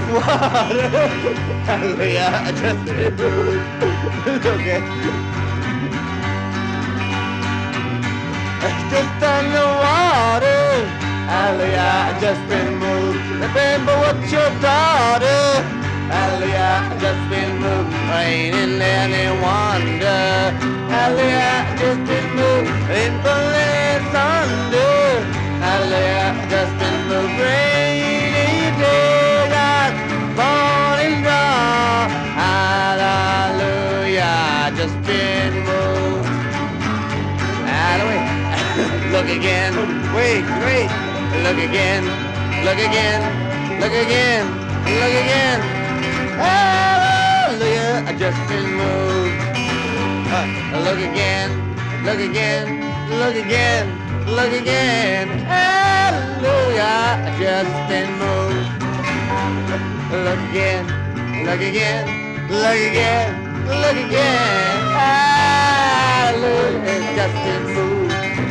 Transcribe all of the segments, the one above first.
water. Hallelujah, I just been moved. Okay. Just underwater. Hallelujah, I just been moved. Remember what your daughter. Hallelujah, I just been moved. Rain in any wonder. Hallelujah, I just been moved. In bliss under. Hallelujah, I just been moved. Rainy day, I'm falling down. Hallelujah, I just been moved. Hallelujah. Look again, wait, look again, look again, look again, look again. Hallelujah, I just been moved. Look again, look again, look again, look again. Hallelujah, I just been moved. Look again, look again, look again, look again. Hallelujah, I just been moved.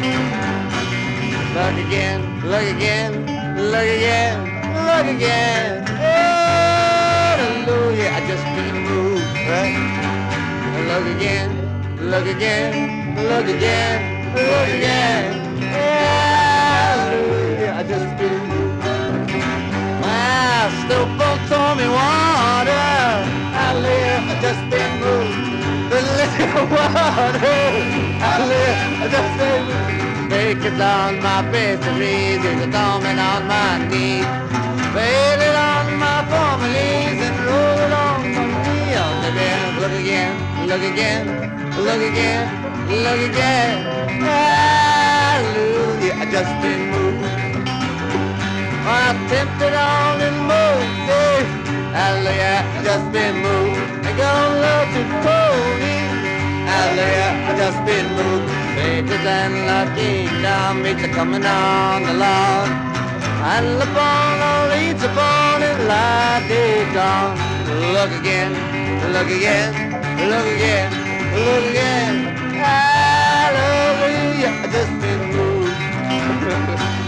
Look again, look again, look again, look again. Hallelujah, I just been moved, right? Look again, look again, look again, look again. Hallelujah, I just been moved. Wow, still both told me water. Hallelujah, I just been moved. The little water. Hallelujah, I just been moved. Take it on my face and read it, dormant on my knees. Fade it on my families and roll it on my knee. On the bed, look again, look again, look again, look again. Hallelujah, I just been moved. I'm tempted on and moved. Hallelujah, I just been moved. I got love to told me. Hallelujah, I just been moved. Faces and the kingdom, it's a coming on the Lord. And upon all leads upon it, light is on. Look again, look again, look again, look again. Hallelujah, I just been moved.